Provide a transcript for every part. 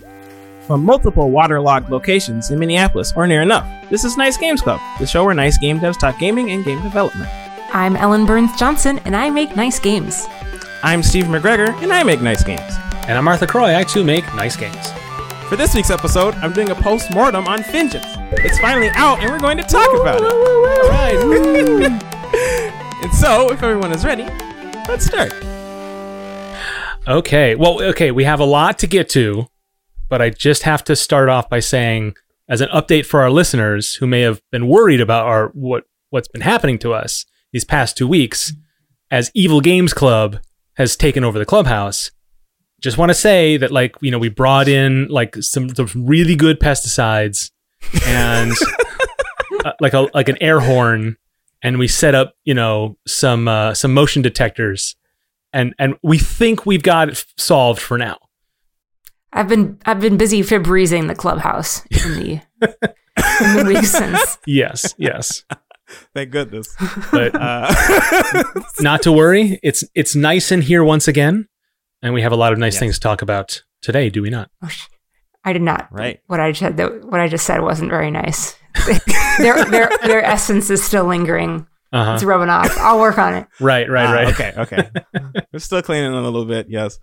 From multiple waterlogged locations in Minneapolis or near enough, this is Nice Games Club, the show where nice game devs talk gaming and game development. I'm Ellen Burns-Johnson, and I make nice games. I'm Steve McGregor, and I make nice games. And I'm Arthur Croy, I too make nice games. For this week's episode, I'm doing a post-mortem on Fingeance. It's finally out, and we're going to talk about it. All right. And so, if everyone is ready, let's start. Okay, we have a lot to get to, but I just have to start off by saying, as an update for our listeners who may have been worried about what's been happening to us these past 2 weeks, as Evil Games Club has taken over the clubhouse, just want to say that, we brought in some really good pesticides and like an air horn, and we set up some motion detectors, and we think we've got it solved for now. I've been busy Febrezing the clubhouse in the weeks since. Yes. Thank goodness. But not to worry, it's nice in here once again, and we have a lot of nice things to talk about today, do we not? I did not. Right. What I just said wasn't very nice. Their essence is still lingering. Uh-huh. It's rubbing off. I'll work on it. Right. Okay. We're still cleaning a little bit. Yes.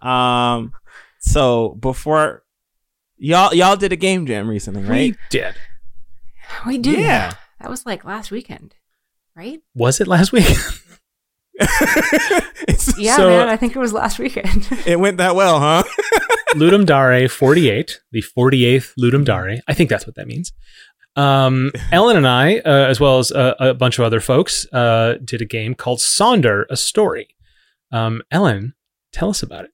So before y'all did a game jam recently, right? We did. Yeah. That was last weekend, right? Was it last week? Man, I think it was last weekend. It went that well, huh? Ludum Dare 48, the 48th Ludum Dare. I think that's what that means. Ellen and I, as well as a bunch of other folks, did a game called Sonder, a Story. Ellen, tell us about it.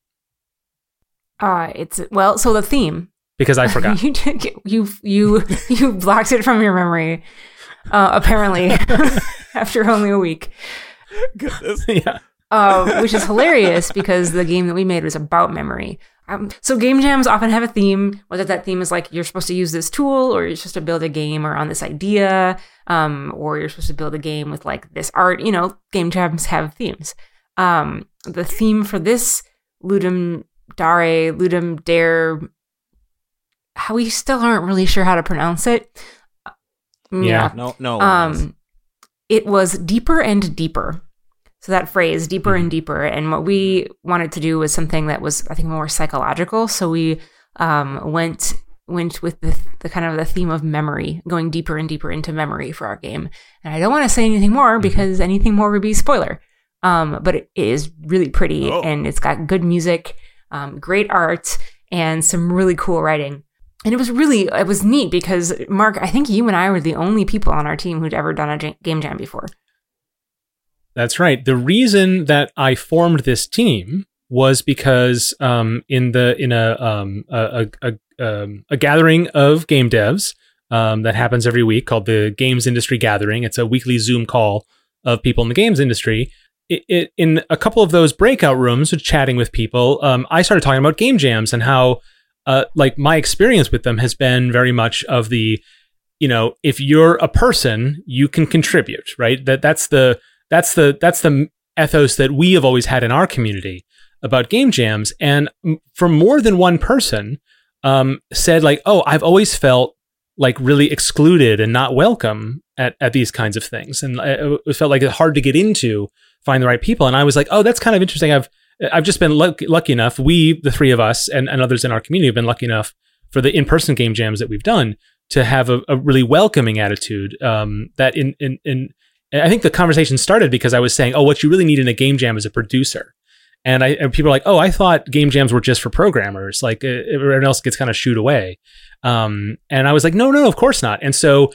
So the theme. Because I forgot. You blocked it from your memory, apparently, after only a week. Goodness. Yeah. Which is hilarious because the game that we made was about memory. So game jams often have a theme, whether that theme is you're supposed to use this tool, or you're supposed to build a game around this idea, or you're supposed to build a game with this art. Game jams have themes. The theme for this Ludum Dare, how we still aren't really sure how to pronounce it. Yeah. No. It was deeper and deeper. So that phrase, deeper and deeper. And what we wanted to do was something that was, I think, more psychological. So we went with the kind of the theme of memory, going deeper and deeper into memory for our game. And I don't want to say anything more because anything more would be spoiler. But it is really pretty and it's got good music, great art, and some really cool writing. And it was neat because, Mark, I think you and I were the only people on our team who'd ever done a game jam before. That's right. The reason that I formed this team was because in a gathering of game devs that happens every week called the Games Industry Gathering. It's a weekly Zoom call of people in the games industry. In a couple of those breakout rooms, chatting with people, I started talking about game jams and how my experience with them has been very much of the, if you're a person, you can contribute, right? That's the ethos that we have always had in our community about game jams. And from more than one person said I've always felt really excluded and not welcome at these kinds of things. And it felt like it's hard to get into, find the right people. And I was that's kind of interesting. I've just been lucky enough. We, the three of us and others in our community, have been lucky enough for the in-person game jams that we've done to have a really welcoming attitude. That in I think the conversation started because I was saying, what you really need in a game jam is a producer. And people are like, I thought game jams were just for programmers. Everyone else gets kind of shooed away. And I was like, no, of course not. And so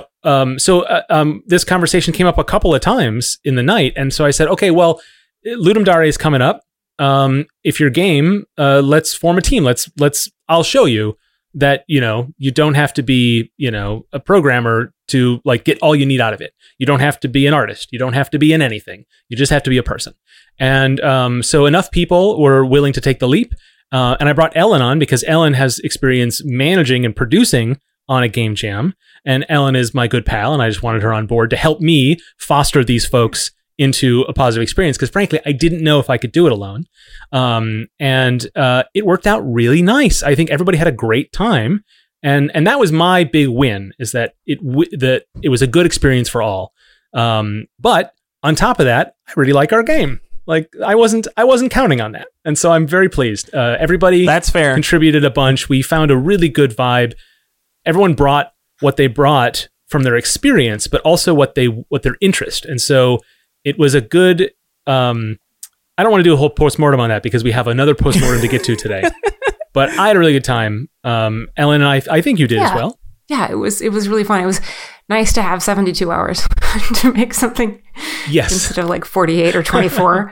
this conversation came up a couple of times in the night. And so I said, okay, well, Ludum Dare is coming up. If you're game, let's form a team. I'll show you that, you don't have to be, a programmer to get all you need out of it. You don't have to be an artist. You don't have to be in anything. You just have to be a person. And so enough people were willing to take the leap. And I brought Ellen on because Ellen has experience managing and producing on a game jam. And Ellen is my good pal. And I just wanted her on board to help me foster these folks into a positive experience because frankly, I didn't know if I could do it alone. And it worked out really nice. I think everybody had a great time. And that was my big win, is that it was a good experience for all. But on top of that, I really like our game. Like I wasn't counting on that. And so I'm very pleased. Everybody That's fair. contributed a bunch. We found a really good vibe. Everyone brought what they brought from their experience, but also what their interest. And so it was a good, I don't want to do a whole postmortem on that because we have another postmortem to get to today, but I had a really good time. Ellen and I think you did as well. Yeah, it was really fun. It was nice to have 72 hours to make something. Yes. Instead of like 48 or 24.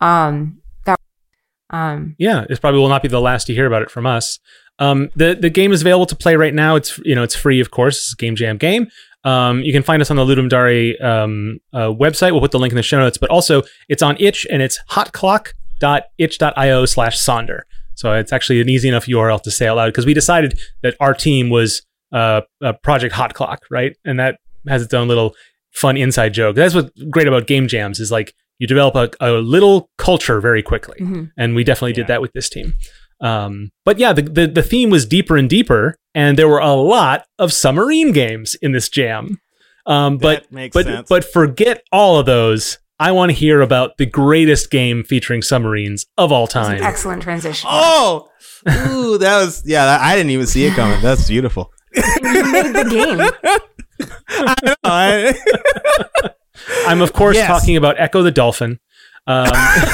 Yeah, this probably will not be the last to hear about it from us. The game is available to play right now. It's free, of course. It's a Game Jam game. You can find us on the Ludum Dare website. We'll put the link in the show notes, but also it's on itch, and it's hotclock.itch.io/Sonder. So it's actually an easy enough URL to say out loud because we decided that our team was Project Hot Clock, right? And that has its own little fun inside joke. That's what's great about game jams is like you develop a little culture very quickly. Mm-hmm. And we definitely did that with this team. But yeah, the theme was deeper and deeper, and there were a lot of submarine games in this jam. But forget all of those. I want to hear about the greatest game featuring submarines of all time. Excellent transition. Oh, ooh, that was I didn't even see it coming. That's beautiful. You made the game. I know. I'm of course talking about Echo the Dolphin. No.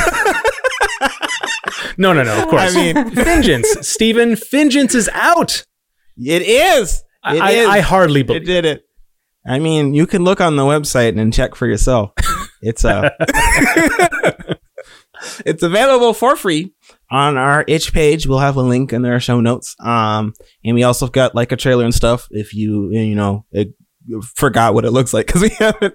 Of course. I mean, Vengeance. Stephen, Vengeance is out. It is. I hardly believe it did it. I mean, you can look on the website and check for yourself. It's it's available for free on our itch page. We'll have a link in our show notes. And we also got like a trailer and stuff if you forgot what it looks like because we haven't.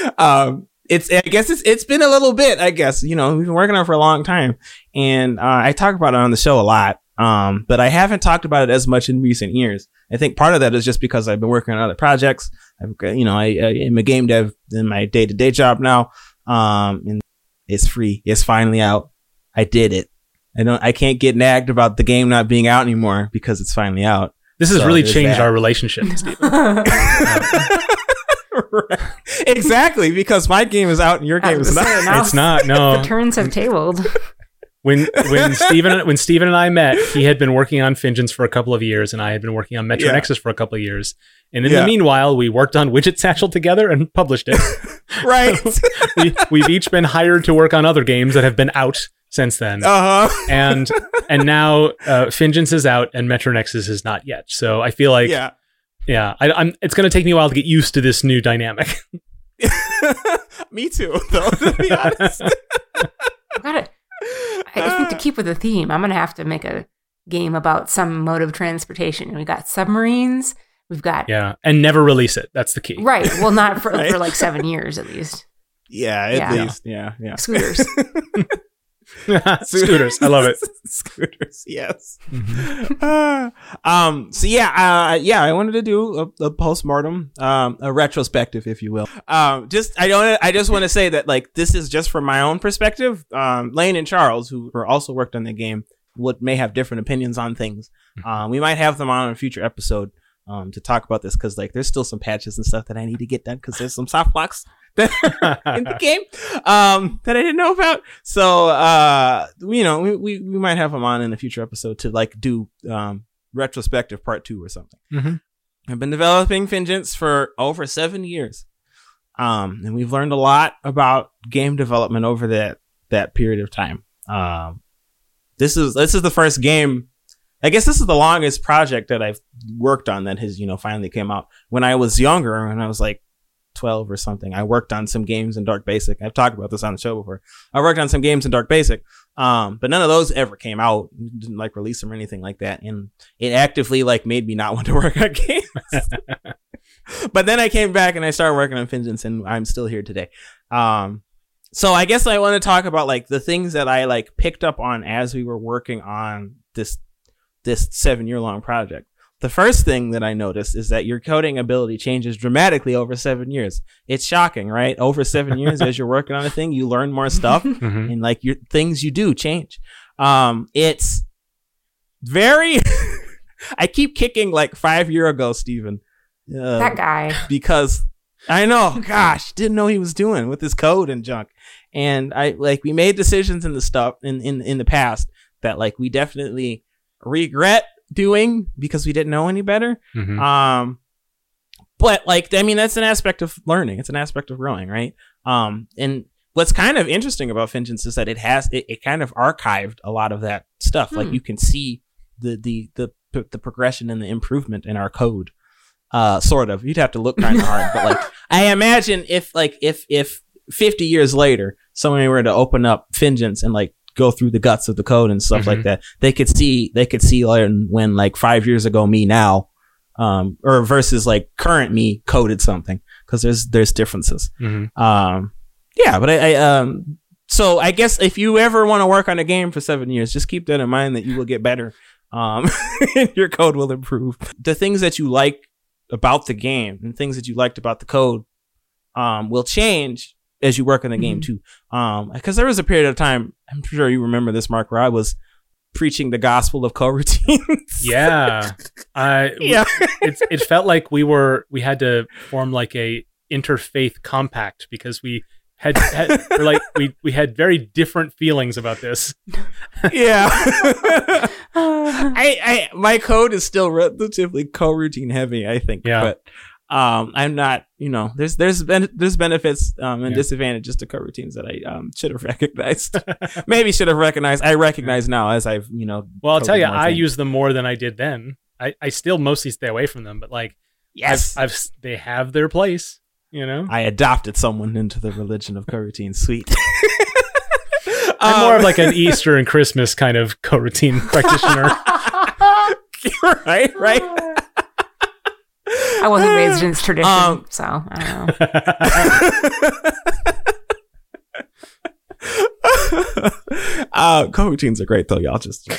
It's been a little bit, I guess, we've been working on it for a long time, and I talk about it on the show a lot. But I haven't talked about it as much in recent years. I think part of that is just because I've been working on other projects. I'm a game dev in my day-to-day job now. And it's free. It's finally out. I did it. I can't get nagged about the game not being out anymore because it's finally out. This has really changed our relationship, Stephen. Right. Exactly, because my game is out and your game is not. It's not. No, the turns have tabled. When Stephen and I met, he had been working on Vengeance for a couple of years, and I had been working on Metro Nexus for a couple of years. And in the meanwhile, we worked on Widget Satchel together and published it. Right. We've each been hired to work on other games that have been out since then. Uh-huh. And now Vengeance is out and Metro Nexus is not yet. So I feel like it's going to take me a while to get used to this new dynamic. Me too, though, to be honest. I think to keep with the theme, I'm going to have to make a game about some mode of transportation. We've got submarines. We've got... Yeah, and never release it. That's the key. Right. Well, not for, for like 7 years at least. Yeah, at least. Yeah. Scooters. Scooters. I love it. Scooters. Yes. Mm-hmm. I wanted to do a postmortem, a retrospective, if you will. I just want to say that like this is just from my own perspective. Lane and Charles, who also worked on the game, may have different opinions on things. We might have them on a future episode to talk about this because like there's still some patches and stuff that I need to get done because there's some soft blocks in the game that I didn't know about. So we might have them on in a future episode to like do retrospective part 2 or something. Mm-hmm. I've been developing Vengeance for over 7 years, and we've learned a lot about game development over that period of time. This is the first game. I guess this is the longest project that I've worked on that has finally came out. When I was younger, when I was like 12 or something, I worked on some games in Dark Basic. I've talked about this on the show before. I worked on some games in Dark Basic, but none of those ever came out. We didn't like release them or anything like that, and it actively like made me not want to work on games. But then I came back and I started working on Vengeance, and I'm still here today. So I guess I want to talk about like the things that I like picked up on as we were working on this 7-year long project. the first thing that I noticed is that your coding ability changes dramatically over 7 years. It's shocking, right? Over 7 years, as you're working on a thing, you learn more stuff, and like your things you do change. It's very. I keep kicking like 5 years ago, Steven. That guy. Because I know, gosh, didn't know he was doing with his code and junk. And we made decisions in the stuff in the past that like we definitely regret doing because we didn't know any better. But like, I mean, that's an aspect of learning. It's an aspect of growing, right? And what's kind of interesting about Fingens is that it kind of archived a lot of that stuff. Like you can see the progression and the improvement in our code. Sort of. You'd have to look kind of hard, but like I imagine if 50 years later someone were to open up Fingens and like go through the guts of the code and stuff like that, they could see when like 5 years ago me now, or versus like current me coded something, because there's differences. Yeah, but so I guess if you ever want to work on a game for 7 years, just keep that in mind, that you will get better. And your code will improve. The things that you like about the game and things that you liked about the code will change as you work on the game too. Because there was a period of time, I'm sure you remember this, Mark, where I was preaching the gospel of coroutines. Yeah. It felt like we had to form like a interfaith compact, because we had we had very different feelings about this. Yeah. My code is still relatively coroutine heavy, I think. Yeah. But I'm not, there's benefits and disadvantages to coroutines that I should have recognized. Maybe should have recognized. I recognize now as I've, Well, I'll tell you, I use them more than I did then. I still mostly stay away from them, but like, yes, they have their place. I adopted someone into the religion of coroutines. Sweet. I'm more of like an Easter and Christmas kind of coroutine practitioner. Right. I wasn't raised in this tradition, so I don't know. Coroutines are great, though, y'all. Just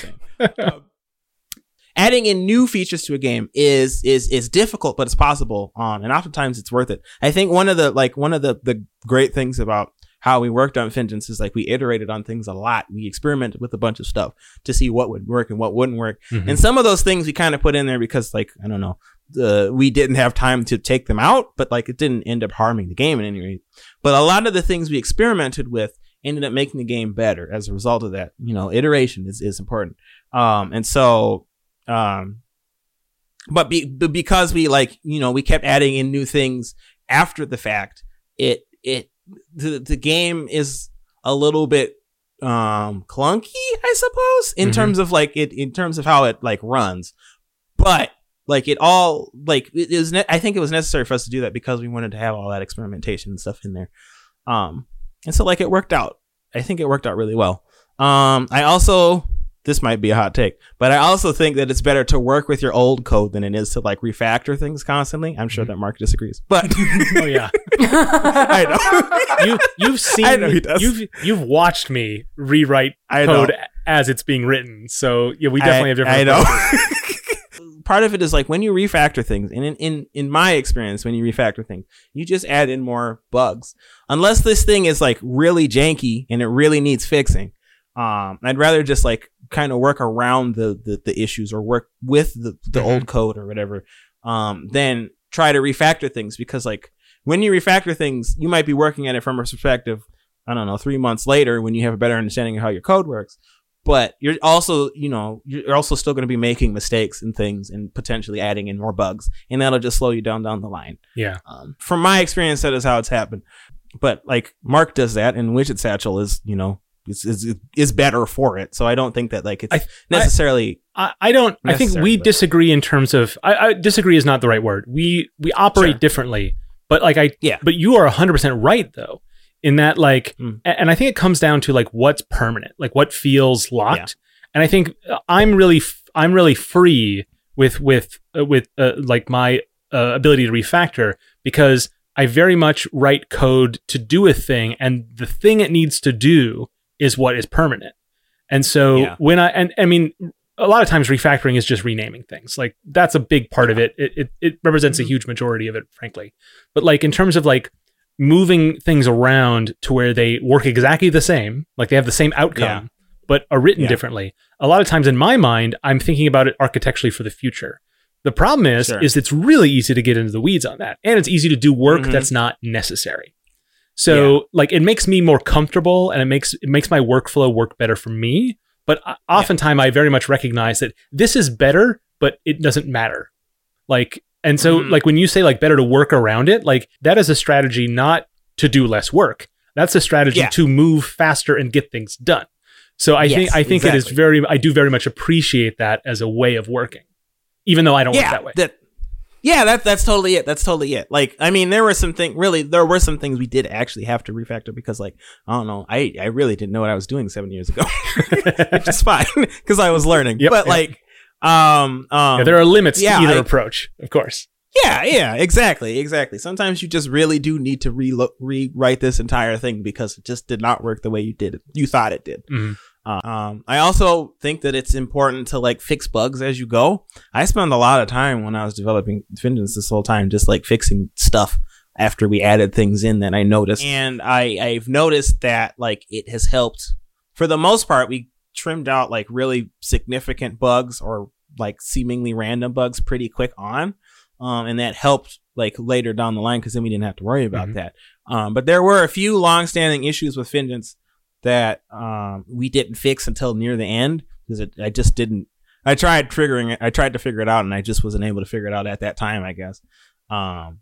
adding in new features to a game is difficult, but it's possible. And oftentimes it's worth it. I think one of the great things about how we worked on Fingens is like we iterated on things a lot. We experimented with a bunch of stuff to see what would work and what wouldn't work. And some of those things we kind of put in there because, like, I don't know, we didn't have time to take them out, but like it didn't end up harming the game in any way. But a lot of the things we experimented with ended up making the game better as a result of that. Iteration is important. And so, but because we we kept adding in new things after the fact, the game is a little bit clunky, I suppose, in terms of in terms of how it like runs. But like it all like it is I think it was necessary for us to do that because we wanted to have all that experimentation and stuff in there. And so like it worked out. I think it worked out really well. I also, this might be a hot take, but I also think that it's better to work with your old code than it is to like refactor things constantly. I'm sure that Mark disagrees, but oh yeah, I know. You've seen, I know he does. You've watched me rewrite code as it's being written. So yeah, we definitely have different. I know. Part of it is like when you refactor things, and in my experience, when you refactor things, you just add in more bugs. Unless this thing is like really janky and it really needs fixing. I'd rather just like kind of work around the issues or work with the old code or whatever, than try to refactor things, because like when you refactor things, you might be working at it from a perspective, I don't know, 3 months later when you have a better understanding of how your code works. But you're also, you're also still going to be making mistakes and things and potentially adding in more bugs, and that'll just slow you down the line. Yeah. From my experience, that is how it's happened. But like Mark does that, and Widget Satchel is, is better for it. So I don't think that like it's necessarily. I don't. I think we disagree in terms of. I disagree is not the right word. We operate differently, but like But you are 100% right though. In that, like, and I think it comes down to like what's permanent, like what feels locked. And I think I'm really free with like my ability to refactor, because I very much write code to do a thing, and the thing it needs to do is what is permanent. And so when I mean, a lot of times refactoring is just renaming things. Like that's a big part of it. It represents a huge majority of it, frankly. But like in terms of like moving things around to where they work exactly the same, like they have the same outcome, but are written differently. A lot of times in my mind, I'm thinking about it architecturally for the future. The problem is it's really easy to get into the weeds on that. And it's easy to do work that's not necessary. So like it makes me more comfortable and it makes my workflow work better for me. But oftentimes I very much recognize that this is better, but it doesn't matter. Like, and so like when you say like better to work around it, like that is a strategy not to do less work. That's a strategy to move faster and get things done. So I think exactly. It is I do very much appreciate that as a way of working, even though I don't work that way. That's totally it. That's totally it. Like, I mean, there were some things we did actually have to refactor because, like, I don't know, I really didn't know what I was doing 7 years ago, which is fine because I was learning. But like, there are limits to either approach, of course. Yeah, exactly. Sometimes you just really do need to rewrite this entire thing because it just did not work the way you thought it did. Mm-hmm. I also think that it's important to like fix bugs as you go. I spent a lot of time when I was developing Vengeance this whole time just like fixing stuff after we added things in that I noticed. And I've noticed that like it has helped. For the most part, we trimmed out like really significant bugs or like seemingly random bugs pretty quick on. And that helped like later down the line because then we didn't have to worry about that. But there were a few long-standing issues with Vengeance that we didn't fix until near the end because I tried to figure it out and I just wasn't able to figure it out at that time, I guess. And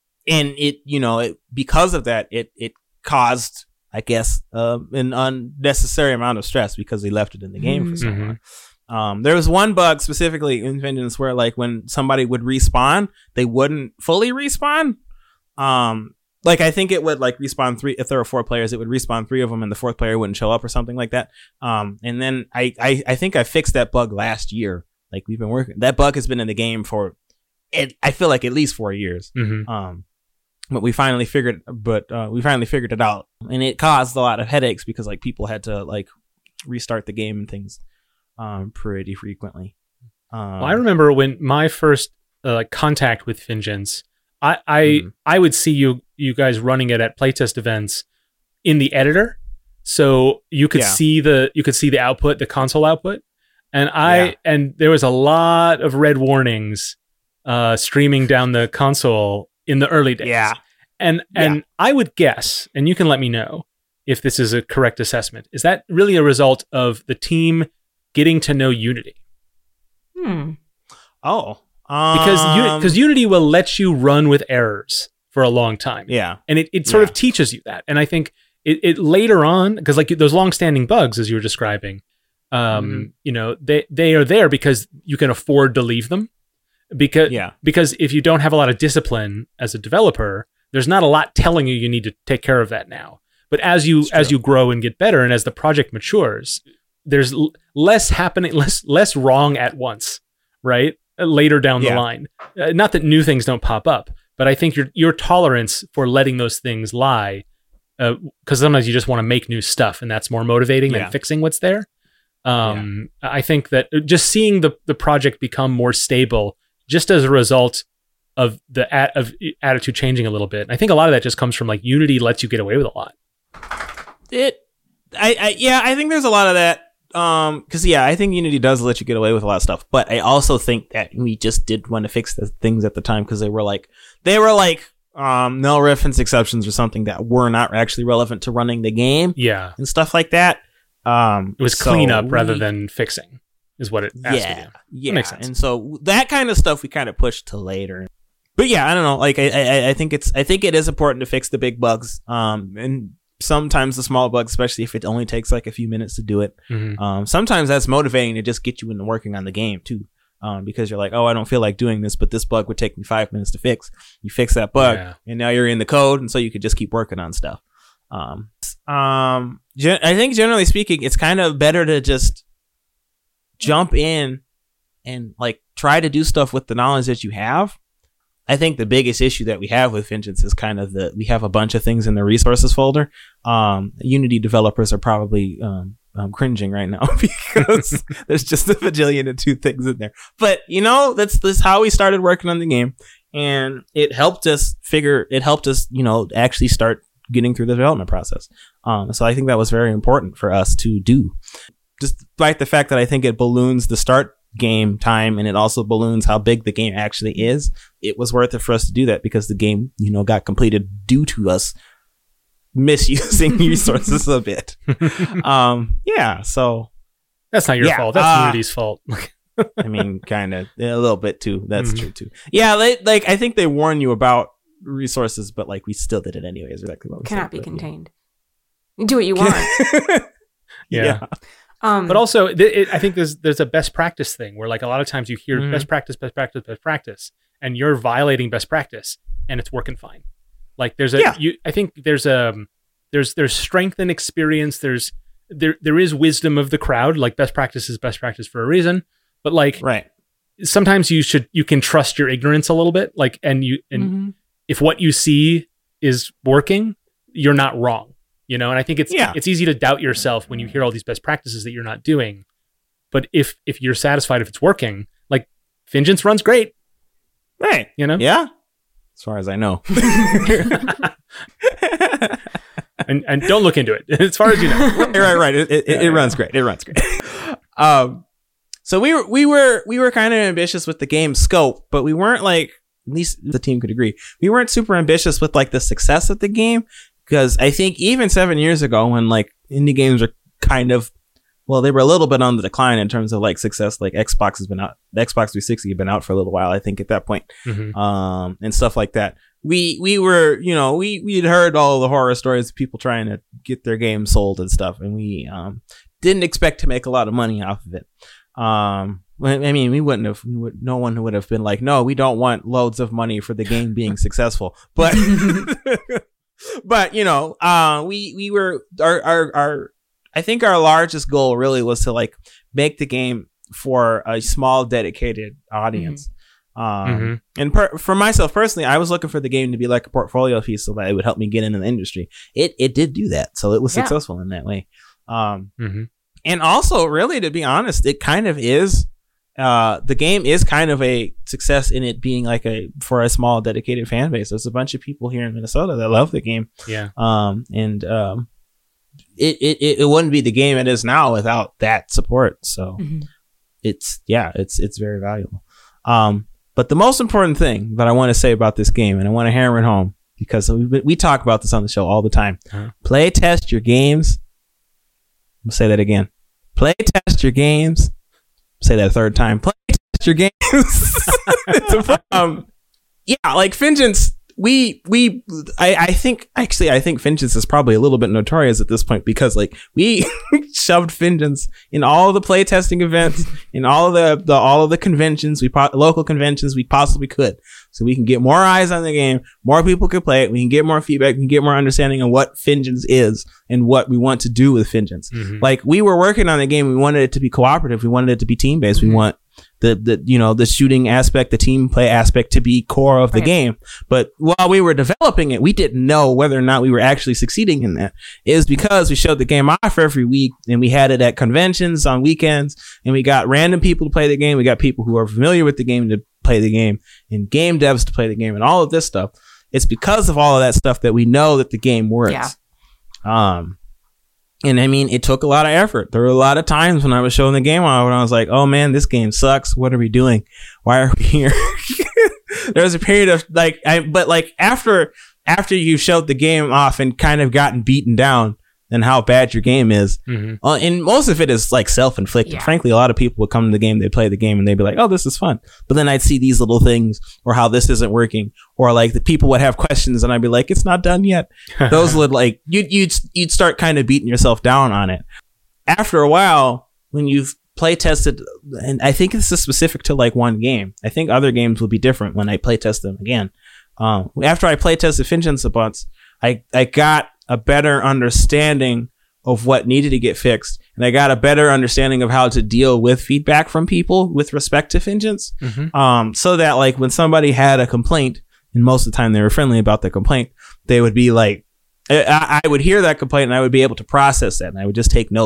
because of that, it caused, I guess, an unnecessary amount of stress because they left it in the game for so long. There was one bug specifically in Vengeance where like when somebody would respawn, they wouldn't fully respawn. Like I think it would like respawn 3 if there were 4 players, it would respawn 3 of them and the 4th player wouldn't show up or something like that. And then I think I fixed that bug last year. Like we've been working. That bug has been in the game for I feel like at least 4 years. But we finally figured it out, and it caused a lot of headaches because like people had to like restart the game and things pretty frequently. Well, I remember when my first contact with Vengeance, I would see you guys running it at playtest events in the editor, so you could see the output, the console output, and and there was a lot of red warnings streaming down the console in the early days. And I would guess, and you can let me know if this is a correct assessment, is that really a result of the team getting to know Unity? Because Unity will let you run with errors for a long time. And it sort of teaches you that. And I think it later on, because like those long-standing bugs, as you were describing, they are there because you can afford to leave them. Because if you don't have a lot of discipline as a developer, there's not a lot telling you need to take care of that now. But as you grow and get better, and as the project matures, there's less happening, less wrong at once, right? Later down the line. Not that new things don't pop up, but I think your tolerance for letting those things lie, because sometimes you just want to make new stuff, and that's more motivating than fixing what's there. I think that just seeing the project become more stable, just as a result of the attitude changing a little bit. And I think a lot of that just comes from like Unity lets you get away with a lot. I think there's a lot of that. Because I think Unity does let you get away with a lot of stuff, but I also think that we just did want to fix the things at the time because they were like null reference exceptions or something that were not actually relevant to running the game, and stuff like that. It was cleanup rather than fixing, is what it asked to do. Yeah, that makes sense. And so that kind of stuff we kind of pushed to later. But I don't know. Like I think it is important to fix the big bugs. And sometimes the small bugs, especially if it only takes like a few minutes to do it. Sometimes that's motivating to just get you into working on the game too. Because you're like, oh, I don't feel like doing this, but this bug would take me 5 minutes to fix. You fix that bug, and now you're in the code, and so you could just keep working on stuff. I think generally speaking, it's kind of better to just jump in and like try to do stuff with the knowledge that you have. I think the biggest issue that we have with Vengeance is kind of we have a bunch of things in the resources folder. Unity developers are probably I'm cringing right now because there's just a bajillion and 2 things in there. But that's how we started working on the game, and it helped us, actually start getting through the development process. So I think that was very important for us to do, despite the fact that I think it balloons the start game time and it also balloons how big the game actually is. It was worth it for us to do that because the game, got completed due to us misusing resources a bit. So that's not your fault. That's Unity's fault. I mean, kind of a little bit too. That's true too. Yeah, I think they warn you about resources, but we still did it anyways. Exactly what we cannot be contained. You do what you want. Yeah. But also, I think there's a best practice thing where a lot of times you hear best practice, and you're violating best practice, and it's working fine. I think there's strength and experience. There is wisdom of the crowd. Best practice is best practice for a reason. But right. Sometimes you can trust your ignorance a little bit. If what you see is working, you're not wrong. And I think it's easy to doubt yourself when you hear all these best practices that you're not doing. But if you're satisfied if it's working, Fingeance runs great. Right. Yeah. As far as I know. and don't look into it. As far as you know. Right. It runs great. It runs great. So we were kind of ambitious with the game scope, but we weren't at least the team could agree. We weren't super ambitious with the success of the game. Because I think even 7 years ago, when indie games are they were a little bit on the decline in terms of success. Xbox has been out, the Xbox 360 had been out for a little while, I think, at that point, and stuff like that. We were, we'd heard all the horror stories of people trying to get their games sold and stuff, and we didn't expect to make a lot of money off of it. I mean, no one would have been no, we don't want loads of money for the game being successful, but. But we were I think our largest goal really was to make the game for a small dedicated audience. And for myself personally, I was looking for the game to be a portfolio piece so that it would help me get into the industry. It did do that, so it was successful in that way. And also, really, to be honest, it kind of is. The game is kind of a success in it being for a small dedicated fan base. There's a bunch of people here in Minnesota that love the game. Yeah. It wouldn't be the game it is now without that support. So it's very valuable. But the most important thing that I want to say about this game, and I want to hammer it home because we talk about this on the show all the time. Play test your games. I'm gonna say that again. Play test your games. Say that a third time. Play test your games. Fingeance. I think Fingeance is probably a little bit notorious at this point because we shoved Fingeance in all of the playtesting events, in all of the conventions, local conventions we possibly could, so we can get more eyes on the game, more people can play it, we can get more feedback, we can get more understanding of what Fingeance is and what we want to do with Fingeance. We were working on the game, we wanted it to be cooperative, we wanted it to be team based, we want the shooting aspect, the team play aspect to be core of the game. But while we were developing it, we didn't know whether or not we were actually succeeding in that. It was because we showed the game off every week and we had it at conventions on weekends and we got random people to play the game. We got people who are familiar with the game to play the game and game devs to play the game and all of this stuff. It's because of all of that stuff that we know that the game works. Yeah. And I mean, it took a lot of effort. There were a lot of times when I was showing the game off and I was like, oh man, this game sucks. What are we doing? Why are we here? There was a period of after you showed the game off and kind of gotten beaten down and how bad your game is. And most of it is self-inflicted. Yeah. Frankly, a lot of people would come to the game, they'd play the game and they'd be like, oh, this is fun. But then I'd see these little things or how this isn't working or the people would have questions and I'd be like, it's not done yet. Those would you'd start kind of beating yourself down on it. After a while, when you've play tested, and I think this is specific to one game. I think other games will be different when I play test them again. After I play tested Fingeance a bunch, I got a better understanding of what needed to get fixed. And I got a better understanding of how to deal with feedback from people with respect to Fingeance. So that when somebody had a complaint, and most of the time they were friendly about the complaint, they would be I would hear that complaint and I would be able to process that and I would just take notes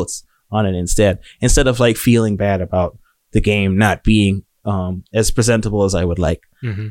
on it instead of like feeling bad about the game not being as presentable as I would like.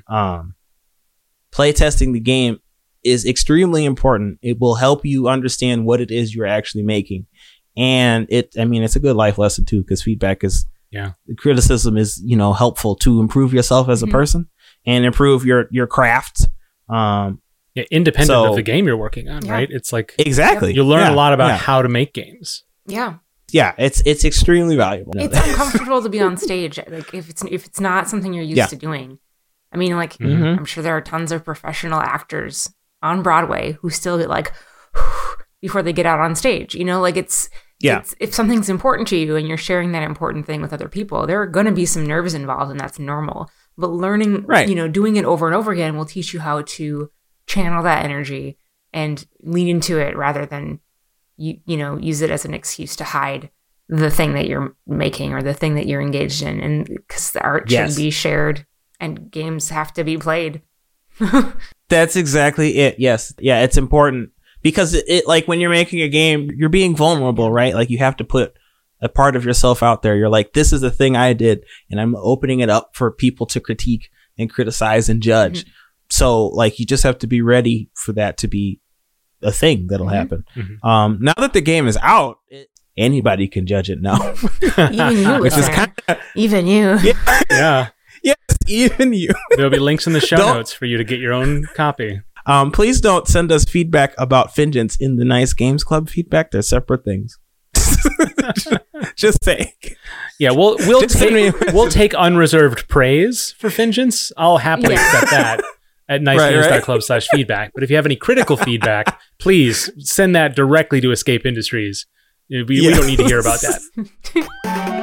Play testing the game is extremely important. It will help you understand what it is you're actually making. And it's a good life lesson too, because feedback is, criticism is, helpful to improve yourself as a person and improve your craft. Independent of the game you're working on, right? It's like, exactly. You learn a lot about how to make games. Yeah. Yeah, it's extremely valuable. It's uncomfortable to be on stage, like if it's not something you're used to doing. I mean, like I'm sure there are tons of professional actors on Broadway who still get like before they get out on stage. Like it's if something's important to you and you're sharing that important thing with other people, there are going to be some nerves involved, and that's normal. But learning, doing it over and over again will teach you how to channel that energy and lean into it rather than use it as an excuse to hide the thing that you're making or the thing that you're engaged in. And because the art should be shared and games have to be played. That's exactly it. Yes. Yeah, it's important because it like when you're making a game, you're being vulnerable, right? Like you have to put a part of yourself out there. You're like, this is the thing I did, and I'm opening it up for people to critique and criticize and judge. So like you just have to be ready for that to be a thing that'll happen. Now that the game is out, anybody can judge it now. Even you, which is even you. Yeah. Yes, even you. There'll be links in the show notes for you to get your own copy. Please don't send us feedback about Vengeance in the Nice Games Club feedback. They're separate things. Just saying. Yeah, we'll take unreserved praise for Vengeance. I'll happily accept that at nicegames.club/feedback. But if you have any critical feedback, please send that directly to Escape Industries. We don't need to hear about that.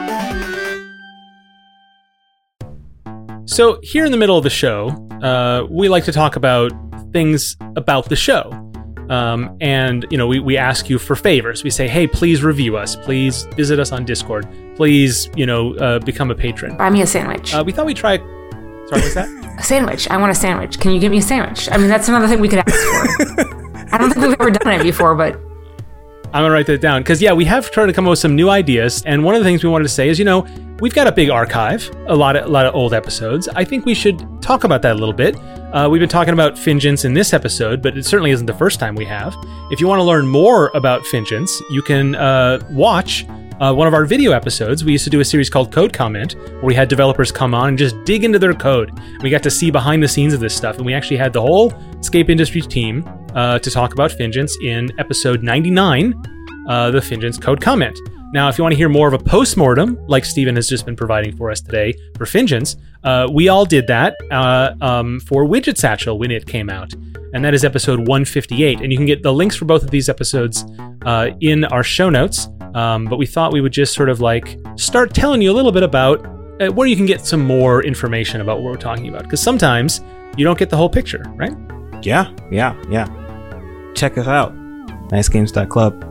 So here in the middle of the show, we like to talk about things about the show. And, we ask you for favors. We say, hey, please review us. Please visit us on Discord. Please, become a patron. Buy me a sandwich. We thought we'd try... Sorry, what's that? A sandwich. I want a sandwich. Can you get me a sandwich? I mean, that's another thing we could ask for. I don't think we've ever done it before, but... I'm going to write that down. Because, we have tried to come up with some new ideas. And one of the things we wanted to say is, we've got a big archive, a lot of old episodes. I think we should talk about that a little bit. We've been talking about Vengeance in this episode, but it certainly isn't the first time we have. If you want to learn more about Vengeance, you can watch one of our video episodes. We used to do a series called Code Comment, where we had developers come on and just dig into their code. We got to see behind the scenes of this stuff, and we actually had the whole Escape Industries team to talk about Vengeance in episode 99, the Vengeance Code Comment. Now, if you want to hear more of a postmortem, like Steven has just been providing for us today for Vengeance, we all did that for Widget Satchel when it came out. And that is episode 158. And you can get the links for both of these episodes in our show notes. But we thought we would just sort of like start telling you a little bit about where you can get some more information about what we're talking about. Because sometimes you don't get the whole picture, right? Yeah. Check us out. nicegames.club.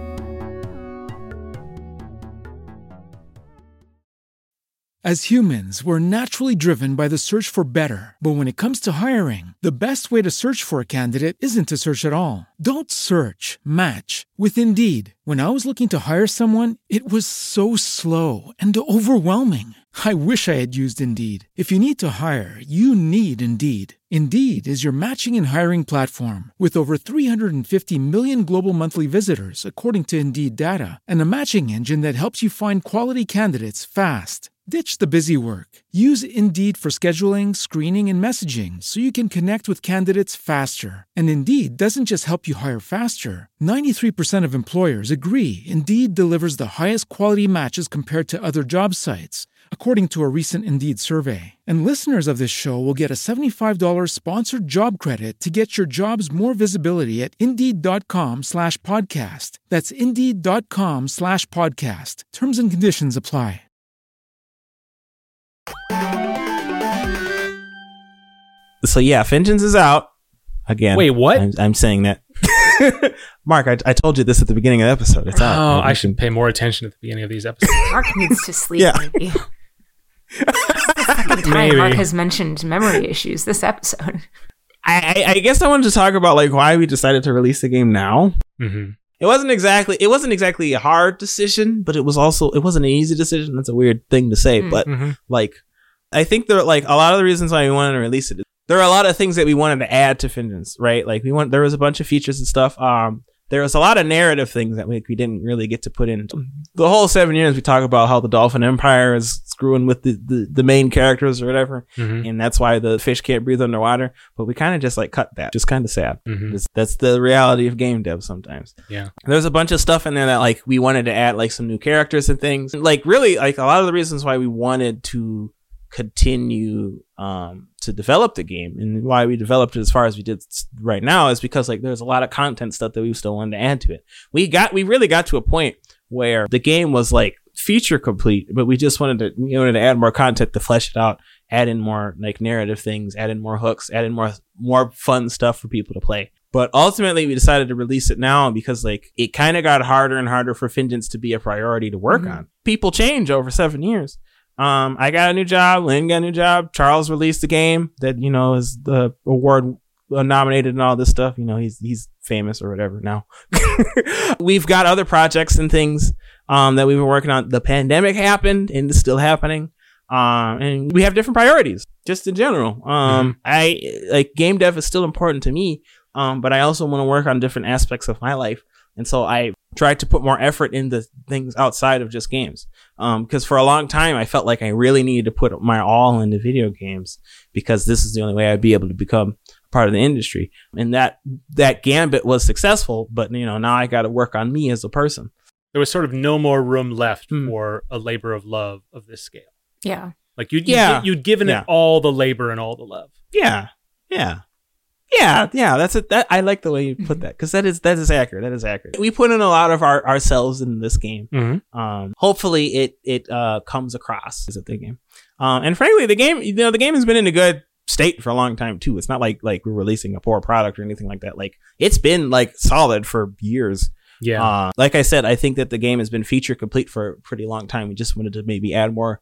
As humans, we're naturally driven by the search for better. But when it comes to hiring, the best way to search for a candidate isn't to search at all. Don't search, match with Indeed. When I was looking to hire someone, it was so slow and overwhelming. I wish I had used Indeed. If you need to hire, you need Indeed. Indeed is your matching and hiring platform with over 350 million global monthly visitors, according to Indeed data, and a matching engine that helps you find quality candidates fast. Ditch the busy work. Use Indeed for scheduling, screening, and messaging so you can connect with candidates faster. And Indeed doesn't just help you hire faster. 93% of employers agree Indeed delivers the highest quality matches compared to other job sites, according to a recent Indeed survey. And listeners of this show will get a $75 sponsored job credit to get your jobs more visibility at Indeed.com/podcast. That's Indeed.com/podcast. Terms and conditions apply. So yeah, Vengeance is out again. Wait, what? I'm saying that. Mark, I told you this at the beginning of the episode. It's out. Oh, I should pay more attention at the beginning of these episodes. Mark needs to sleep, maybe. The time Mark has mentioned memory issues this episode. I guess I wanted to talk about like why we decided to release the game now. Mm-hmm. It wasn't exactly a hard decision, but it wasn't an easy decision. That's a weird thing to say, but like, I think there like a lot of the reasons why we wanted to release it. There are a lot of things that we wanted to add to Vengeance, right? Like there was a bunch of features and stuff. There was a lot of narrative things that we didn't really get to put in. The whole 7 years we talk about how the Dolphin Empire is screwing with the main characters or whatever. And that's why the fish can't breathe underwater. But we kind of just like cut that. Just kind of sad. That's the reality of game dev sometimes. Yeah. There's a bunch of stuff in there that like we wanted to add like some new characters and things. Like really like a lot of the reasons why we wanted to continue to develop the game and why we developed it as far as we did right now is because like there's a lot of content stuff that we still wanted to add to it. We really got to a point where the game was like feature complete, but we just wanted to add more content to flesh it out, add in more like narrative things, add in more hooks, add in more fun stuff for people to play. But ultimately we decided to release it now because like it kind of got harder and harder for Vengeance to be a priority to work on. People change over 7 years. I got a new job. Lynn got a new job. Charles released a game that, you know, is the award nominated and all this stuff. You know, he's famous or whatever now. We've got other projects and things, that we've been working on. The pandemic happened and it's still happening. And we have different priorities just in general. I like game dev is still important to me. But I also want to work on different aspects of my life. And so I tried to put more effort into things outside of just games. Because for a long time, I felt like I really needed to put my all into video games because this is the only way I'd be able to become part of the industry. And that gambit was successful, but you know, now I got to work on me as a person. There was sort of no more room left for a labor of love of this scale. Yeah. Like you'd given it all the labor and all the love. Yeah. That's it. That I like the way you put that because that is accurate. That is accurate. We put in a lot of ourselves in this game. Hopefully it comes across as a big game. And frankly, the game has been in a good state for a long time too. It's not like we're releasing a poor product or anything like that. Like it's been like solid for years. Yeah. Like I said, I think that the game has been feature complete for a pretty long time. We just wanted to maybe add more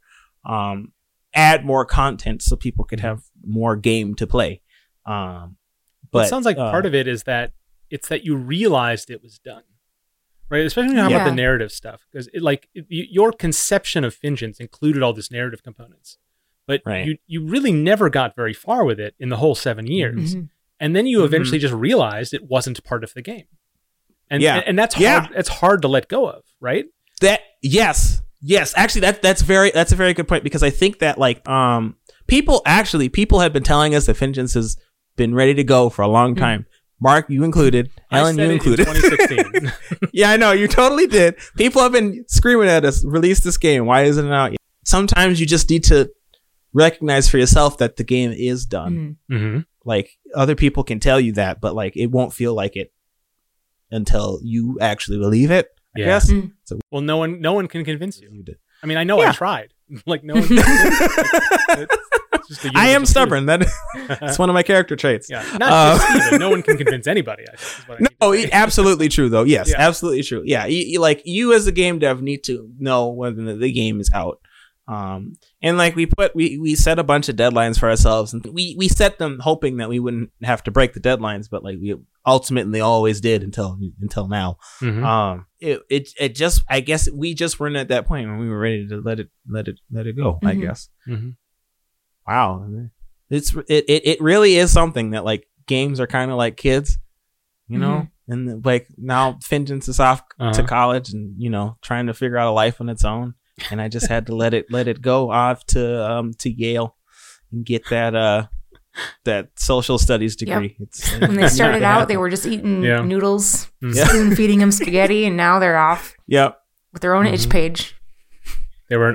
content so people could have more game to play. But it sounds like part of it is that it's that you realized it was done, right? Especially when you talk about the narrative stuff, because your conception of Vengeance included all this narrative components, but you really never got very far with it in the whole 7 years, and then you eventually just realized it wasn't part of the game, and that's hard. It's hard to let go of, right? Yes. Actually, that's a very good point because I think that like people have been telling us that Vengeance has been ready to go for a long time. Mark, you included. Ellen, you included. 2016. Yeah, I know. You totally did. People have been screaming at us, release this game. Why isn't it out yet? Sometimes you just need to recognize for yourself that the game is done. Like other people can tell you that, but like it won't feel like it until you actually believe it, I guess. So, well, no one can convince you. I mean, I know I tried. Like no one can I am stubborn. That's one of my character traits. Yeah, not just Steven. No one can convince anybody. Absolutely true, though. Yes, absolutely true. Yeah, you as a game dev need to know whether the game is out. And like we set a bunch of deadlines for ourselves, and we set them hoping that we wouldn't have to break the deadlines, but like we ultimately always did until now. It just, I guess we just weren't at that point when we were ready to let it go. I guess. Wow, it really is something that like games are kind of like kids, you know, and like now Vengeance is off to college and you know trying to figure out a life on its own, and I just had to let it go off to Yale and get that social studies degree. Yep. When they started out, they were just eating noodles, spoon feeding them spaghetti, and now they're off. With their own itch page. They were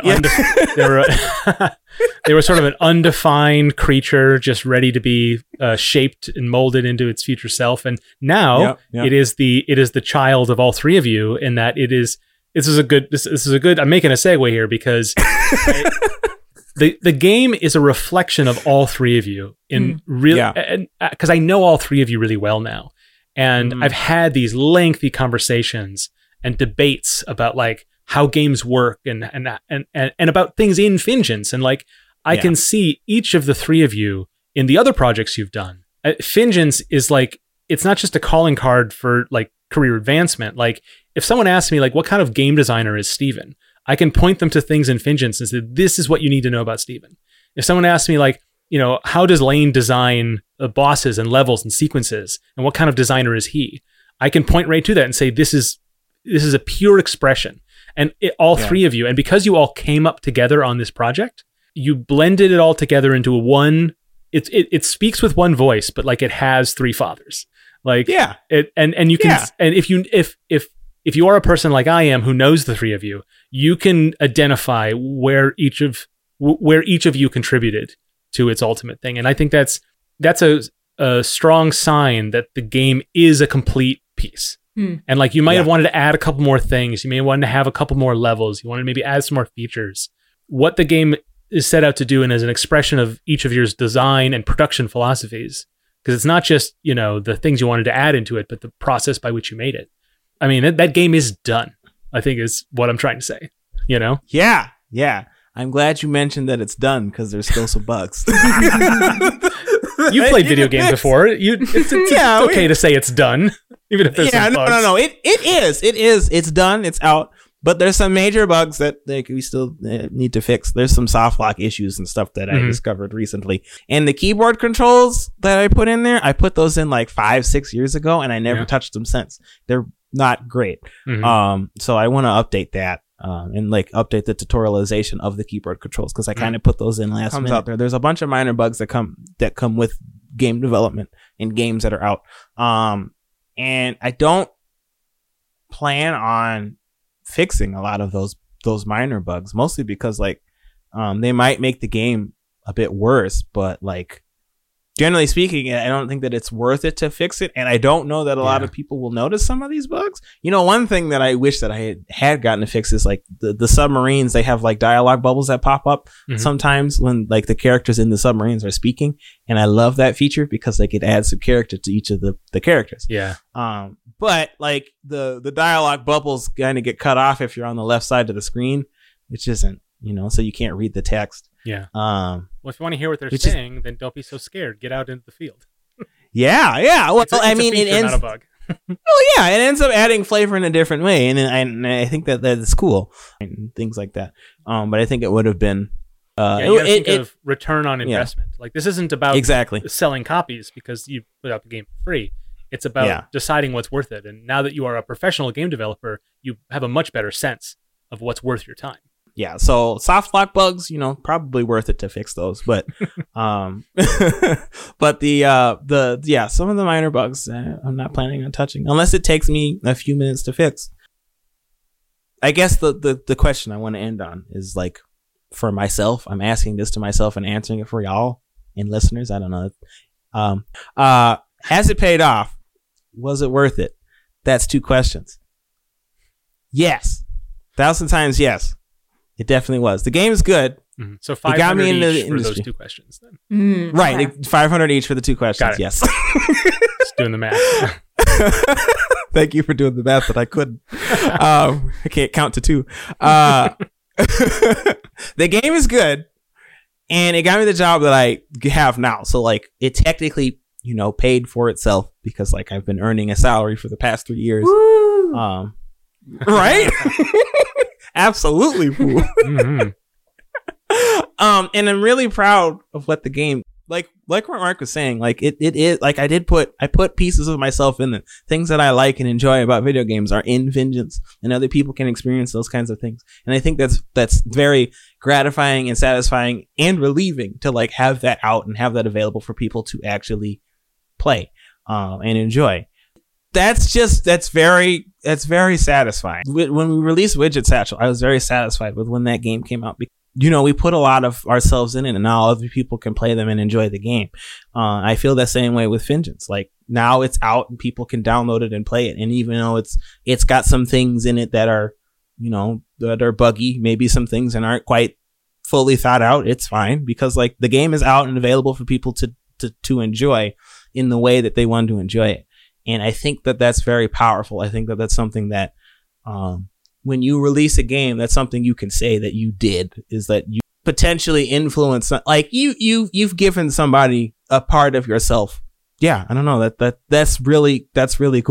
they were sort of an undefined creature, just ready to be shaped and molded into its future self. And now it is the child of all three of you. In that this is a good. I'm making a segue here because the game is a reflection of all three of you in because I know all three of you really well now, and I've had these lengthy conversations and debates about like how games work and about things in Vengeance. And like, I can see each of the three of you in the other projects you've done. Vengeance is like, it's not just a calling card for like career advancement. Like if someone asks me like, what kind of game designer is Steven? I can point them to things in Vengeance and say, this is what you need to know about Steven. If someone asks me like, how does Lane design bosses and levels and sequences, and what kind of designer is he? I can point right to that and say, this is a pure expression. And all three of you, and because you all came up together on this project, you blended it all together into one. It speaks with one voice, but like it has three fathers. Like and you can and if you are a person like I am who knows the three of you, you can identify where each of you contributed to its ultimate thing. And I think that's a strong sign that the game is a complete piece. And like you might have wanted to add a couple more things. You may have wanted to have a couple more levels. You wanted to maybe add some more features. What the game is set out to do and as an expression of each of your design and production philosophies, because it's not just, the things you wanted to add into it, but the process by which you made it. I mean, that game is done, I think is what I'm trying to say, Yeah. Yeah. I'm glad you mentioned that it's done because there's still some bugs. You've played video games before. It's okay to say it's done, even if there's some bugs. No. It is. It's done. It's out. But there's some major bugs that we still need to fix. There's some soft lock issues and stuff that I discovered recently. And the keyboard controls that I put in there, I put those in like 5-6 years ago, and I never touched them since. They're not great. So I want to update that. And like update the tutorialization of the keyboard controls, because I kind of put those in last minute. Out there. There's a bunch of minor bugs that come with game development and games that are out. And I don't plan on fixing a lot of those minor bugs, mostly because like they might make the game a bit worse, but like generally speaking, I don't think that it's worth it to fix it. And I don't know that a lot of people will notice some of these bugs. One thing that I wish that I had gotten to fix is like the submarines. They have like dialogue bubbles that pop up sometimes when like the characters in the submarines are speaking. And I love that feature because like it adds some character to each of the characters. Yeah. But like the dialogue bubbles kind of get cut off if you're on the left side of the screen, which isn't, so you can't read the text. Yeah. Well, if you want to hear what they're saying, then don't be so scared. Get out into the field. Yeah. Well, it ends. Not a bug. Well, yeah, it ends up adding flavor in a different way, and I think that is cool and things like that. But I think it would have been. You gotta think of return on investment. Like this isn't about selling copies because you put out the game for free. It's about deciding what's worth it. And now that you are a professional game developer, you have a much better sense of what's worth your time. Yeah, so soft lock bugs, probably worth it to fix those, but but some of the minor bugs I'm not planning on touching unless it takes me a few minutes to fix. I guess the question I want to end on is like for myself. I'm asking this to myself and answering it for y'all and listeners. I don't know. Has it paid off? Was it worth it? That's 2 questions. Yes. 1,000 times yes. It definitely was. The game is good. So 500 got me into each for those 2 questions then. Right. Okay. 500 each for the 2 questions. Yes. Just doing the math. Thank you for doing the math that I couldn't. I can't count to 2. The game is good. And it got me the job that I have now. So like it technically, paid for itself because like I've been earning a salary for the past 3 years. Woo! Right? Absolutely. And I'm really proud of what the game, like what Mark was saying, like it is like I put pieces of myself in it. Things that I like and enjoy about video games are in Vengeance, and other people can experience those kinds of things. And I think that's very gratifying and satisfying and relieving to like have that out and have that available for people to actually play and enjoy. That's very satisfying. When we released Widget Satchel, I was very satisfied with when that game came out. We put a lot of ourselves in it, and now other people can play them and enjoy the game. I feel that same way with Vengeance. Like now it's out and people can download it and play it. And even though it's got some things in it that are, that are buggy, maybe some things that aren't quite fully thought out, it's fine because like the game is out and available for people to enjoy in the way that they want to enjoy it. And I think that that's very powerful. I think that that's something that, when you release a game, that's something you can say that you did, is that you potentially influence, like you've given somebody a part of yourself. Yeah. I don't know, that's really cool.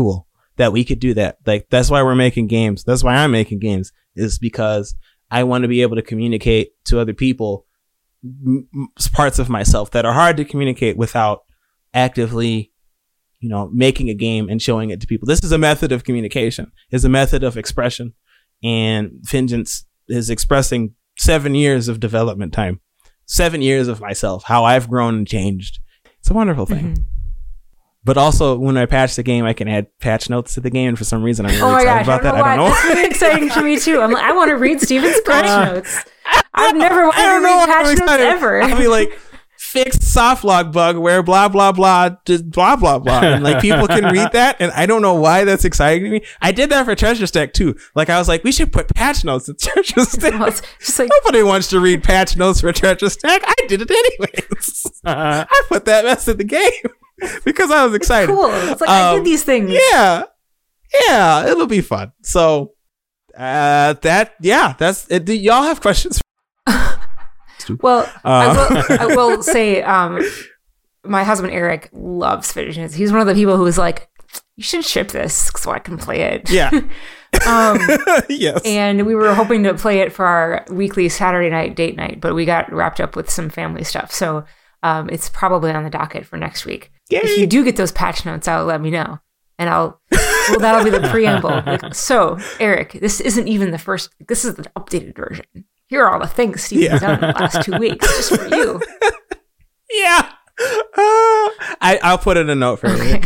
that we could do that. Like, that's why we're making games. That's why I'm making games, is because I want to be able to communicate to other people parts of myself that are hard to communicate without actively, making a game and showing it to people. This is a method of communication. It's a method of expression. And Vengeance is expressing 7 years of development time, 7 years of myself, how I've grown and changed. It's a wonderful thing. Mm-hmm. But also, when I patch the game, I can add patch notes to the game. And for some reason, I'm really excited about that. I don't know. That's really exciting for me too. I want to read Steven's patch notes. I've never wanted to read patch notes ever. I'll be like, fixed softlog bug where blah blah blah just blah blah blah, and like people can read that, and I don't know why that's exciting to me. I did that for Treasure Stack too. Like, I was like, we should put patch notes in Treasure Stack. Well, just like, nobody wants to read patch notes for Treasure Stack. I did it anyways. I put that mess in the game because I was excited. Cool. It's like, I did these things. Yeah, it'll be fun. So that's it. Do y'all have questions? Well, I will say, my husband Eric loves Vengeance. He's one of the people who is like, you should ship this so I can play it. Yeah. Yes. And we were hoping to play it for our weekly Saturday night date night, but we got wrapped up with some family stuff. So it's probably on the docket for next week. Yay. If you do get those patch notes out, let me know. And that'll be the preamble. Like, so, Eric, this isn't even the first, this is the updated version. Here are all the things Steven's done in the last 2 weeks, just for you. Yeah. I'll put in a note for Eric.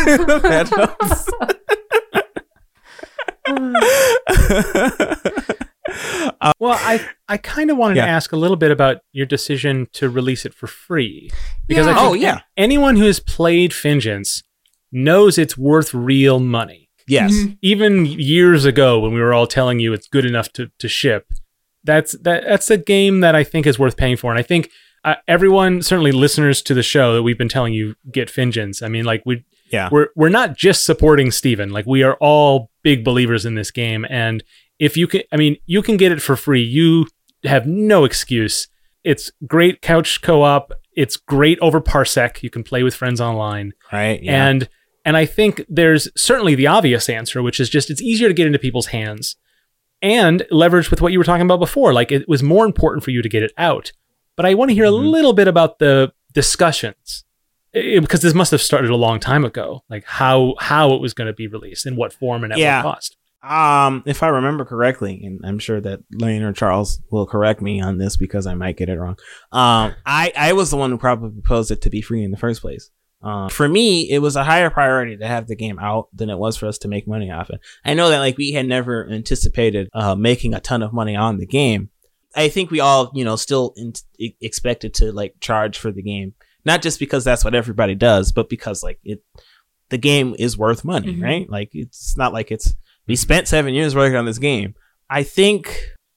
Well, I kind of wanted to ask a little bit about your decision to release it for free. Because I think anyone who has played Vengeance knows it's worth real money. Yes. Mm-hmm. Even years ago when we were all telling you it's good enough to ship, that's a game that I think is worth paying for. And I think everyone, certainly listeners to the show that we've been telling you, get Vengeance. I mean, like, we're not just supporting Steven. Like, we are all big believers in this game. And if you can get it for free. You have no excuse. It's great couch co-op. It's great over Parsec. You can play with friends online. Right. Yeah. And I think there's certainly the obvious answer, which is just, it's easier to get into people's hands. And leverage with what you were talking about before. Like, it was more important for you to get it out. But I want to hear a little bit about the discussions, because this must have started a long time ago. Like, how it was going to be released, in what form, and at what cost. If I remember correctly, and I'm sure that Lane or Charles will correct me on this because I might get it wrong. I was the one who probably proposed it to be free in the first place. For me, it was a higher priority to have the game out than it was for us to make money off it. I know that, like, we had never anticipated making a ton of money on the game. I think we all, still expected to, like, charge for the game, not just because that's what everybody does, but because, like, the game is worth money, right? Like, it's not like we spent 7 years working on this game. I think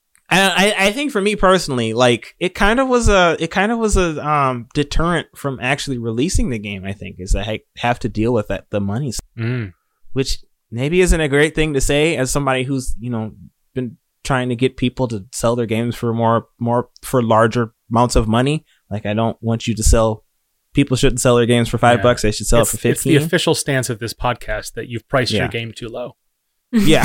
for me personally, like, it kind of was a deterrent from actually releasing the game. I think is that I have to deal with the money, which maybe isn't a great thing to say as somebody who's been trying to get people to sell their games for more for larger amounts of money. Like, I don't want you to sell. People shouldn't sell their games for $5. They should sell it for $15. It's the official stance of this podcast that you've priced your game too low. Yeah,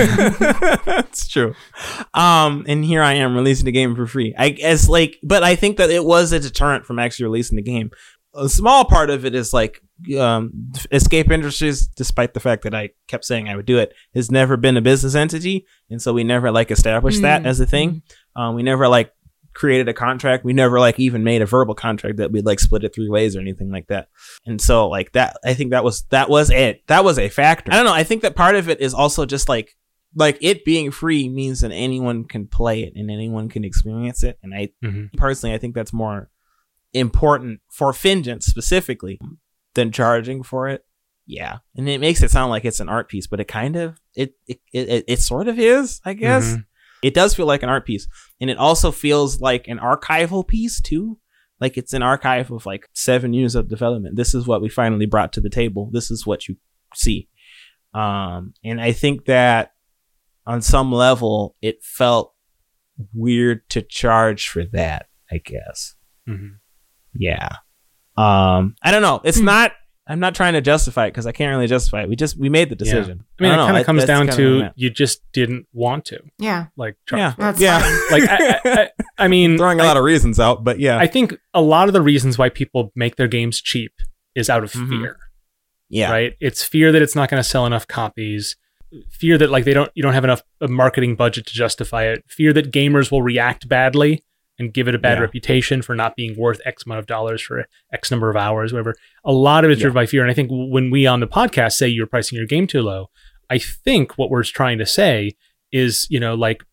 it's true. And here I am releasing the game for free. I guess, like, but I think that it was a deterrent from actually releasing the game. A small part of it is like Escape Industries, despite the fact that I kept saying I would do it, has never been a business entity, and so we never like established that as a thing. We never like created a contract. We never like even made a verbal contract that we'd like split it 3 ways or anything like that. And so like that, I think that was it. That was a factor. I don't know. I think that part of it is also just like it being free means that anyone can play it and anyone can experience it. And I personally, I think that's more important for Vengeance specifically than charging for it. Yeah. And it makes it sound like it's an art piece, but it kind of, it sort of is, I guess. It does feel like an art piece, and it also feels like an archival piece too. Like, it's an archive of like 7 years of development. This is what we finally brought to the table. This is what you see. And I think that on some level it felt weird to charge for that, I guess. Yeah. I don't know. It's not, I'm not trying to justify it because I can't really justify it. We made the decision. I mean, it kind of comes down that's to you just didn't want to. Yeah. Like, Yeah. That's Yeah. fine. Like, I mean, Throwing a lot of reasons out, but yeah. I think a lot of the reasons why people make their games cheap is out of fear. Yeah. Right? It's fear that it's not going to sell enough copies. Fear that like you don't have enough a marketing budget to justify it. Fear that gamers will react badly and give it a bad reputation for not being worth X amount of dollars for X number of hours, whatever. A lot of it's driven by fear. And I think when we on the podcast say you're pricing your game too low, I think what we're trying to say is, stand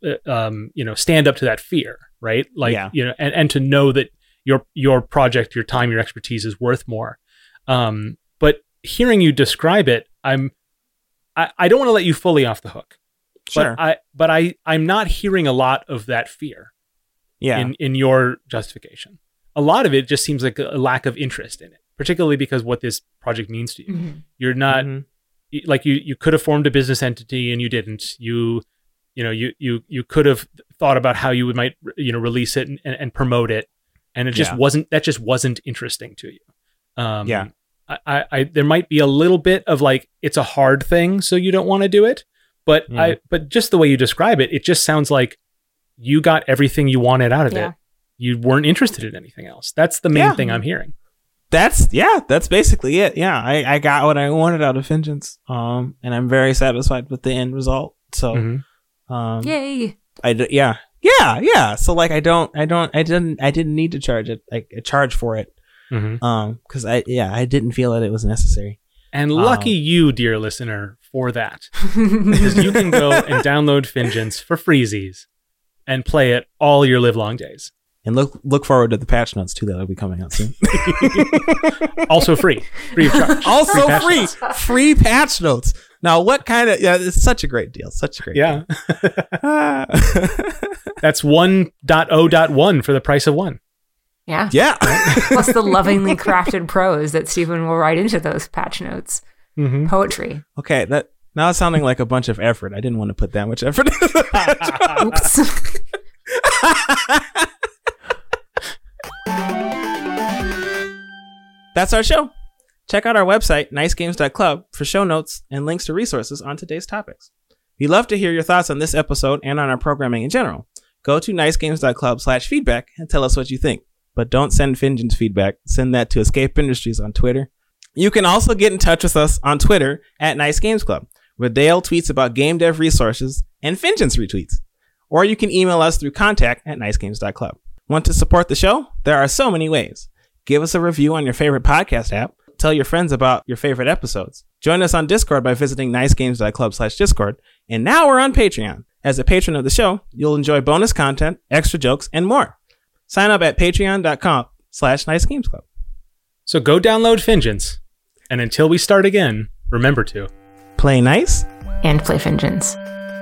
up to that fear, right? Like, and to know that your project, your time, your expertise is worth more. But hearing you describe it, I don't want to let you fully off the hook. Sure. But I'm not hearing a lot of that fear. Yeah. In your justification. A lot of it just seems like a lack of interest in it, particularly because what this project means to you. Mm-hmm. You're not like you could have formed a business entity and you didn't. You could have thought about how you might release it and promote it, and it just wasn't interesting to you. I there might be a little bit of like it's a hard thing, so you don't want to do it. But but just the way you describe it, it just sounds like you got everything you wanted out of it. You weren't interested in anything else. That's the main thing I'm hearing. That's basically it. Yeah, I got what I wanted out of Vengeance. And I'm very satisfied with the end result. So, yay! So like, I didn't need to charge it. I charged for it. Because I didn't feel that it was necessary. And lucky you, dear listener, for that, because you can go and download Vengeance for freezies and play it all your livelong days. And look forward to the patch notes too. That'll be coming out soon. Also free of charge. Also free patch notes. Now, what kind of? Yeah, it's such a great deal. Such a great deal. That's 1.0.1 for the price of one. Yeah. Yeah. Plus the lovingly crafted prose that Stephen will write into those patch notes. Poetry. Okay, now it's sounding like a bunch of effort. I didn't want to put that much effort into the patch. Oops. That's our show. Check out our website, nicegames.club, for show notes and links to resources on today's topics. We'd love to hear your thoughts on this episode and on our programming in general. Go to nicegames.club/feedback and tell us what you think. But don't send Vengeance feedback. Send that to Escape Industries on Twitter. You can also get in touch with us on Twitter at Nice Games Club, where Dale tweets about game dev resources and Vengeance retweets. Or you can email us through contact@nicegames.club. Want to support the show? There are so many ways. Give us a review on your favorite podcast app. Tell your friends about your favorite episodes. Join us on Discord by visiting nicegames.club/discord. And now we're on Patreon. As a patron of the show, you'll enjoy bonus content, extra jokes, and more. Sign up at patreon.com/nicegamesclub. So go download Vengeance. And until we start again, remember to play nice and play Vengeance.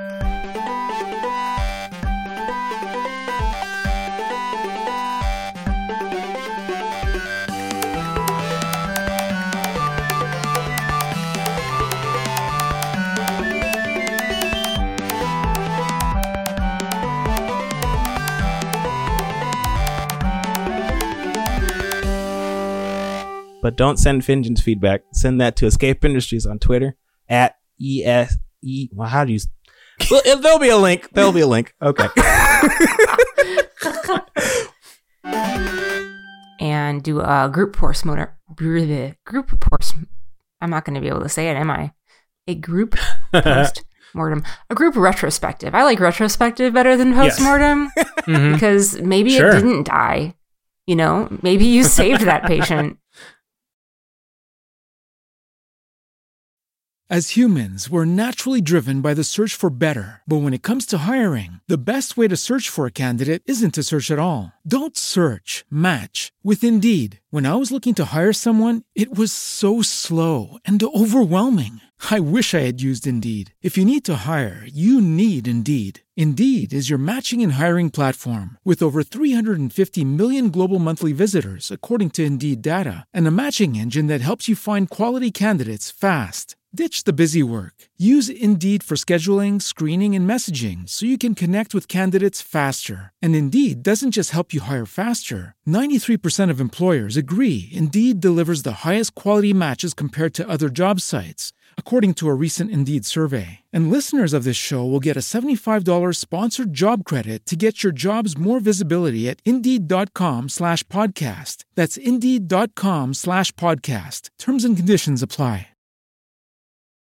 But don't send Vengeance feedback. Send that to Escape Industries on Twitter at ESE. Well, how do you? Well, there'll be a link. There'll be a link. Okay. And do a group post motor. Group post. I'm not going to be able to say it, am I? A group post mortem. A group retrospective. I like retrospective better than post mortem because maybe it didn't die. You know, maybe you saved that patient. As humans, we're naturally driven by the search for better. But when it comes to hiring, the best way to search for a candidate isn't to search at all. Don't search, match with Indeed. When I was looking to hire someone, it was so slow and overwhelming. I wish I had used Indeed. If you need to hire, you need Indeed. Indeed is your matching and hiring platform with over 350 million global monthly visitors, according to Indeed data, and a matching engine that helps you find quality candidates fast. Ditch the busy work. Use Indeed for scheduling, screening, and messaging so you can connect with candidates faster. And Indeed doesn't just help you hire faster. 93% of employers agree Indeed delivers the highest quality matches compared to other job sites, according to a recent Indeed survey. And listeners of this show will get a $75 sponsored job credit to get your jobs more visibility at Indeed.com/podcast. That's Indeed.com/podcast. Terms and conditions apply.